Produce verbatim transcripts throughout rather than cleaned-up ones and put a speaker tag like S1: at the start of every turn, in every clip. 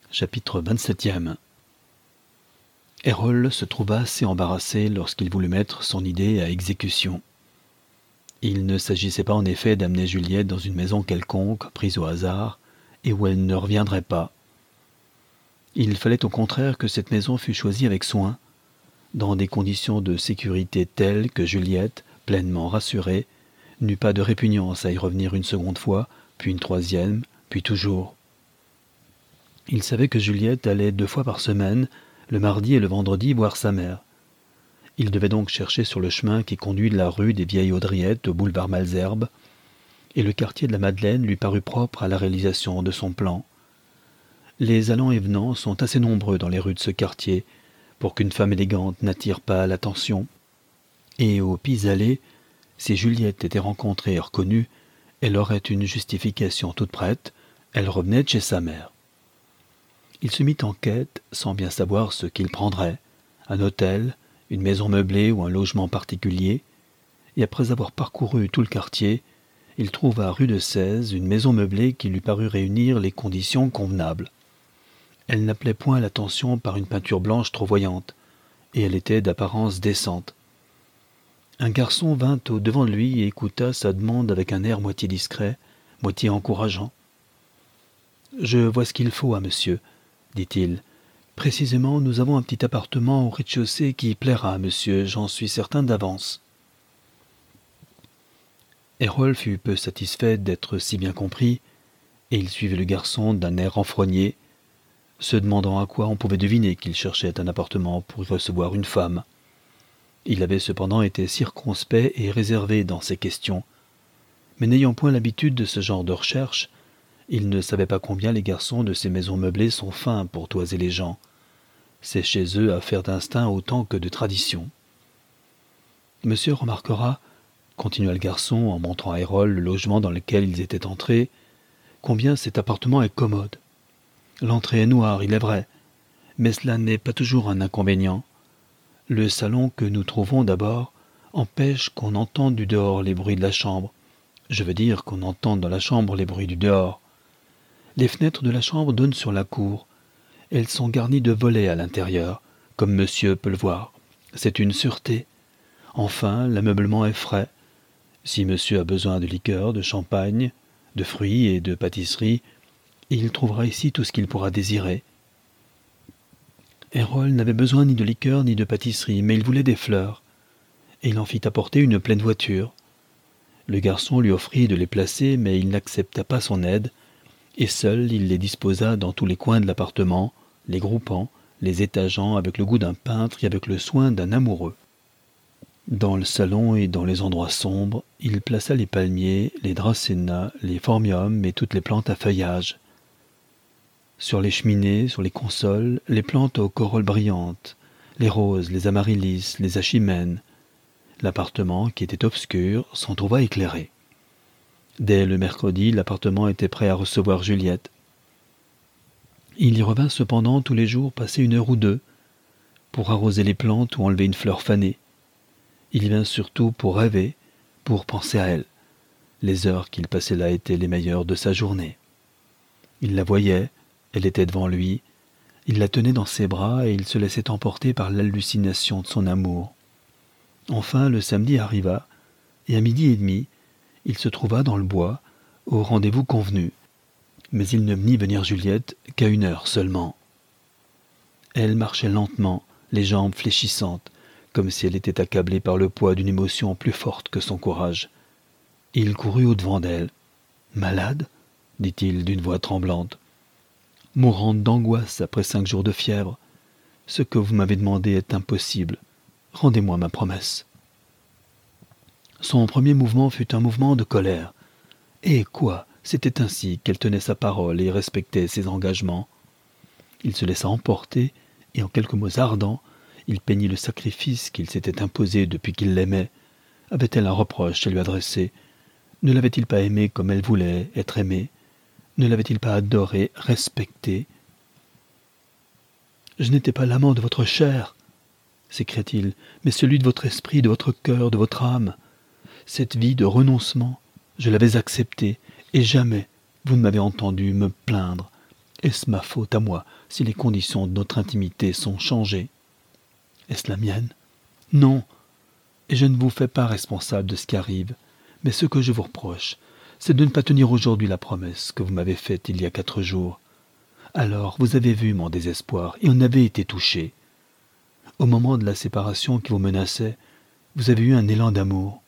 S1: Chapitre vingt-septième. Errol se trouva assez embarrassé lorsqu'il voulut mettre son idée à exécution. Il ne s'agissait pas en effet d'amener Juliette dans une maison quelconque, prise au hasard, et où elle ne reviendrait pas. Il fallait au contraire que cette maison fût choisie avec soin, dans des conditions de sécurité telles que Juliette, pleinement rassurée, n'eut pas de répugnance à y revenir une seconde fois, puis une troisième, puis toujours. Il savait que Juliette allait deux fois par semaine, le mardi et le vendredi, voir sa mère. Il devait donc chercher sur le chemin qui conduit de la rue des Vieilles Haudriettes au boulevard Malesherbes, et le quartier de la Madeleine lui parut propre à la réalisation de son plan. Les allants et venants sont assez nombreux dans les rues de ce quartier pour qu'une femme élégante n'attire pas l'attention. Et au pis-aller, si Juliette était rencontrée et reconnue, elle aurait une justification toute prête, elle revenait de chez sa mère. Il se mit en quête, sans bien savoir ce qu'il prendrait, un hôtel, une maison meublée ou un logement particulier, et après avoir parcouru tout le quartier, il trouva rue de Sèze une maison meublée qui lui parut réunir les conditions convenables. Elle n'appelait point l'attention par une peinture blanche trop voyante, et elle était d'apparence décente. Un garçon vint au-devant de lui et écouta sa demande avec un air moitié discret, moitié encourageant. « Je vois ce qu'il faut à monsieur, » dit-il. « Précisément, nous avons un petit appartement au rez-de-chaussée qui plaira à monsieur, j'en suis certain d'avance. » Errol fut peu satisfait d'être si bien compris, et il suivit le garçon d'un air renfrogné, se demandant à quoi on pouvait deviner qu'il cherchait un appartement pour y recevoir une femme. Il avait cependant été circonspect et réservé dans ses questions, mais n'ayant point l'habitude de ce genre de recherche, il ne savait pas combien les garçons de ces maisons meublées sont fins pour toiser les gens. C'est chez eux affaire d'instinct autant que de tradition. « Monsieur remarquera, » continua le garçon en montrant à Errol le logement dans lequel ils étaient entrés, « combien cet appartement est commode. L'entrée est noire, il est vrai, mais cela n'est pas toujours un inconvénient. Le salon que nous trouvons d'abord empêche qu'on entende du dehors les bruits de la chambre. Je veux dire qu'on entende dans la chambre les bruits du dehors. Les fenêtres de la chambre donnent sur la cour. Elles sont garnies de volets à l'intérieur, comme monsieur peut le voir. C'est une sûreté. Enfin, l'ameublement est frais. Si monsieur a besoin de liqueurs, de champagne, de fruits et de pâtisseries, il trouvera ici tout ce qu'il pourra désirer. » Errol n'avait besoin ni de liqueurs ni de pâtisseries, mais il voulait des fleurs, et il en fit apporter une pleine voiture. Le garçon lui offrit de les placer, mais il n'accepta pas son aide, et seul il les disposa dans tous les coins de l'appartement, les groupant, les étageant avec le goût d'un peintre et avec le soin d'un amoureux. Dans le salon et dans les endroits sombres, il plaça les palmiers, les dracénas, les phormiums et toutes les plantes à feuillage. Sur les cheminées, sur les consoles, les plantes aux corolles brillantes, les roses, les amaryllis, les achymènes. L'appartement, qui était obscur, s'en trouva éclairé. Dès le mercredi, l'appartement était prêt à recevoir Juliette. Il y revint cependant tous les jours passer une heure ou deux, pour arroser les plantes ou enlever une fleur fanée. Il y vint surtout pour rêver, pour penser à elle. Les heures qu'il passait là étaient les meilleures de sa journée. Il la voyait, elle était devant lui, il la tenait dans ses bras et il se laissait emporter par l'hallucination de son amour. Enfin, le samedi arriva, et à midi et demi, il se trouva dans le bois, au rendez-vous convenu. Mais il ne vit venir Juliette qu'à une heure seulement. Elle marchait lentement, les jambes fléchissantes, comme si elle était accablée par le poids d'une émotion plus forte que son courage. Il courut au-devant d'elle. « Malade ?» dit-il d'une voix tremblante. « Mourante d'angoisse après cinq jours de fièvre. Ce que vous m'avez demandé est impossible. Rendez-moi ma promesse. » Son premier mouvement fut un mouvement de colère. Et quoi, c'était ainsi qu'elle tenait sa parole et respectait ses engagements. Il se laissa emporter, et en quelques mots ardents, il peignit le sacrifice qu'il s'était imposé depuis qu'il l'aimait. Avait-elle un reproche à lui adresser? Ne l'avait-il pas aimé comme elle voulait être aimée? Ne l'avait-il pas adoré, respecté? « Je n'étais pas l'amant de votre chair, » s'écria-t-il, « mais celui de votre esprit, de votre cœur, de votre âme. Cette vie de renoncement, je l'avais acceptée, et jamais vous ne m'avez entendu me plaindre. Est-ce ma faute à moi si les conditions de notre intimité sont changées? Est-ce la mienne? Non, et je ne vous fais pas responsable de ce qui arrive, mais ce que je vous reproche, c'est de ne pas tenir aujourd'hui la promesse que vous m'avez faite il y a quatre jours. Alors vous avez vu mon désespoir et en avez été touché. Au moment de la séparation qui vous menaçait, vous avez eu un élan d'amour.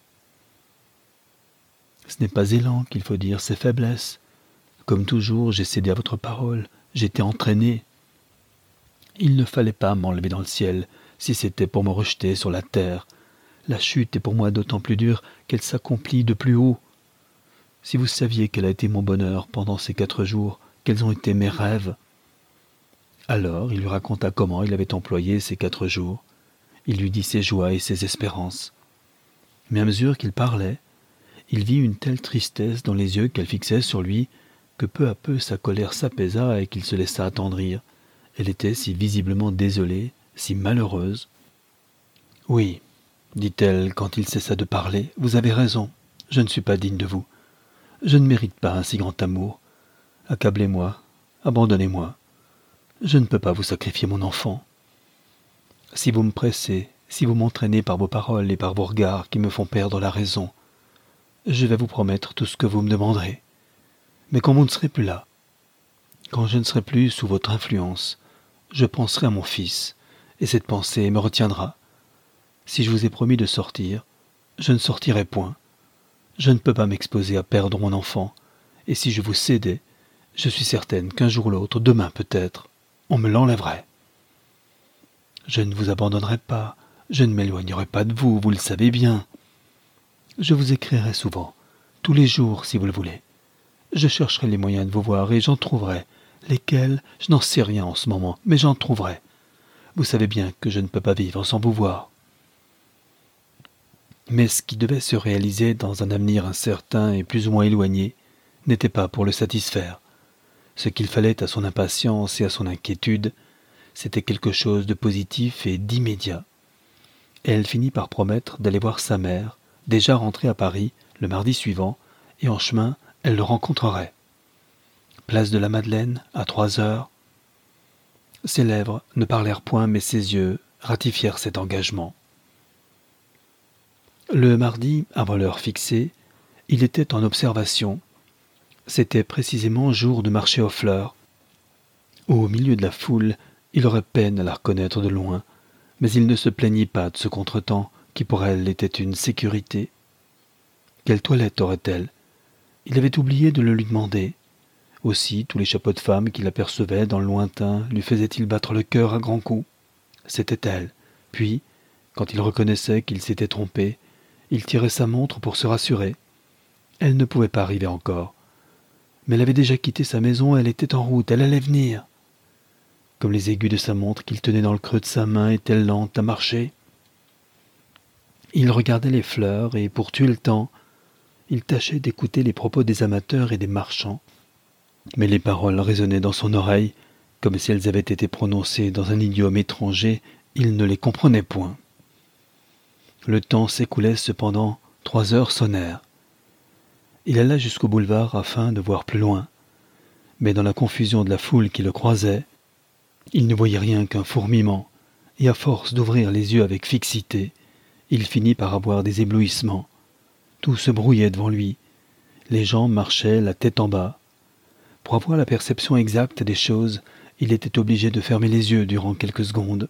S1: Ce n'est pas élan qu'il faut dire, c'est faiblesse. Comme toujours, j'ai cédé à votre parole, j'étais entraîné. Il ne fallait pas m'enlever dans le ciel, si c'était pour me rejeter sur la terre. La chute est pour moi d'autant plus dure qu'elle s'accomplit de plus haut. Si vous saviez quel a été mon bonheur pendant ces quatre jours, quels ont été mes rêves. Alors il lui raconta comment il avait employé ces quatre jours. Il lui dit ses joies et ses espérances. Mais à mesure qu'il parlait, il vit une telle tristesse dans les yeux qu'elle fixait sur lui que peu à peu sa colère s'apaisa et qu'il se laissa attendrir. Elle était si visiblement désolée, si malheureuse. « Oui, dit-elle quand il cessa de parler, vous avez raison, je ne suis pas digne de vous. Je ne mérite pas un si grand amour. Accablez-moi, abandonnez-moi. Je ne peux pas vous sacrifier mon enfant. Si vous me pressez, si vous m'entraînez par vos paroles et par vos regards qui me font perdre la raison, je vais vous promettre tout ce que vous me demanderez. Mais quand vous ne serez plus là, quand je ne serai plus sous votre influence, je penserai à mon fils, et cette pensée me retiendra. Si je vous ai promis de sortir, je ne sortirai point. Je ne peux pas m'exposer à perdre mon enfant, et si je vous cédais, je suis certaine qu'un jour ou l'autre, demain peut-être, on me l'enlèverait. Je ne vous abandonnerai pas, je ne m'éloignerai pas de vous, vous le savez bien. Je vous écrirai souvent, tous les jours si vous le voulez. Je chercherai les moyens de vous voir et j'en trouverai. Lesquels, je n'en sais rien en ce moment, mais j'en trouverai. Vous savez bien que je ne peux pas vivre sans vous voir. Mais ce qui devait se réaliser dans un avenir incertain et plus ou moins éloigné n'était pas pour le satisfaire. Ce qu'il fallait à son impatience et à son inquiétude, c'était quelque chose de positif et d'immédiat. Et elle finit par promettre d'aller voir sa mère, déjà rentrée à Paris, le mardi suivant, et en chemin, elle le rencontrerait. Place de la Madeleine, à trois heures. Ses lèvres ne parlèrent point, mais ses yeux ratifièrent cet engagement. Le mardi, avant l'heure fixée, il était en observation. C'était précisément jour de marché aux fleurs. Au milieu de la foule, il aurait peine à la reconnaître de loin, mais il ne se plaignit pas de ce contretemps qui pour elle était une sécurité. Quelle toilette aurait-elle? Il avait oublié de le lui demander. Aussi, tous les chapeaux de femmes qu'il apercevait dans le lointain lui faisaient-ils battre le cœur à grands coups. C'était elle. Puis, quand il reconnaissait qu'il s'était trompé, il tirait sa montre pour se rassurer. Elle ne pouvait pas arriver encore. Mais elle avait déjà quitté sa maison, elle était en route, elle allait venir. Comme les aiguilles de sa montre qu'il tenait dans le creux de sa main étaient lentes à marcher. Il regardait les fleurs et, pour tuer le temps, il tâchait d'écouter les propos des amateurs et des marchands. Mais les paroles résonnaient dans son oreille, comme si elles avaient été prononcées dans un idiome étranger, il ne les comprenait point. Le temps s'écoulait cependant, trois heures sonnèrent. Il alla jusqu'au boulevard afin de voir plus loin, mais dans la confusion de la foule qui le croisait, il ne voyait rien qu'un fourmillement, et à force d'ouvrir les yeux avec fixité, il finit par avoir des éblouissements. Tout se brouillait devant lui. Les gens marchaient la tête en bas. Pour avoir la perception exacte des choses, il était obligé de fermer les yeux durant quelques secondes.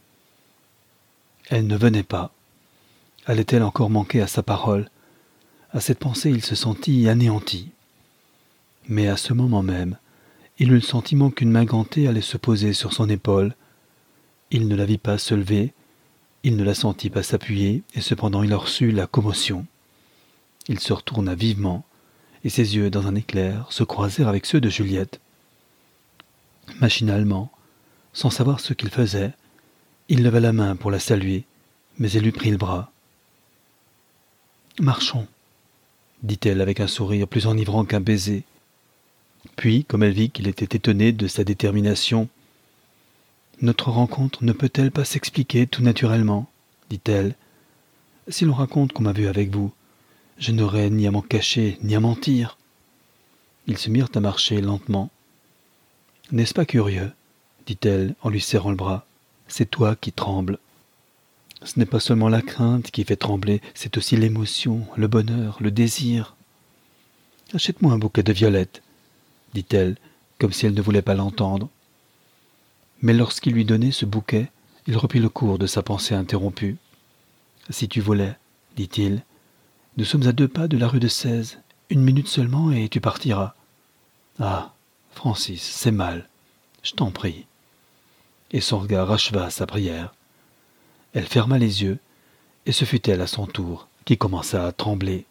S1: Elle ne venait pas. Allait-elle encore manquer à sa parole? À cette pensée, il se sentit anéanti. Mais à ce moment même, il eut le sentiment qu'une main gantée allait se poser sur son épaule. Il ne la vit pas se lever, il ne la sentit pas s'appuyer, et cependant il en reçut la commotion. Il se retourna vivement, et ses yeux, dans un éclair, se croisèrent avec ceux de Juliette. Machinalement, sans savoir ce qu'il faisait, il leva la main pour la saluer, mais elle lui prit le bras. « Marchons », dit-elle avec un sourire plus enivrant qu'un baiser. Puis, comme elle vit qu'il était étonné de sa détermination, « Notre rencontre ne peut-elle pas s'expliquer tout naturellement ?» dit-elle. « Si l'on raconte qu'on m'a vu avec vous, je n'aurai ni à m'en cacher, ni à mentir. » Ils se mirent à marcher lentement. N'est-ce pas curieux, dit-elle en lui serrant le bras. C'est toi qui trembles. Ce n'est pas seulement la crainte qui fait trembler, c'est aussi l'émotion, le bonheur, le désir. Achète-moi un bouquet de violettes, dit-elle, comme si elle ne voulait pas l'entendre. Mais lorsqu'il lui donnait ce bouquet, il reprit le cours de sa pensée interrompue. Si tu voulais, dit-il, nous sommes à deux pas de la rue de Sèze, une minute seulement et tu partiras. Ah, Francis, c'est mal, je t'en prie. Et son regard acheva sa prière. Elle ferma les yeux, et ce fut elle à son tour qui commença à trembler.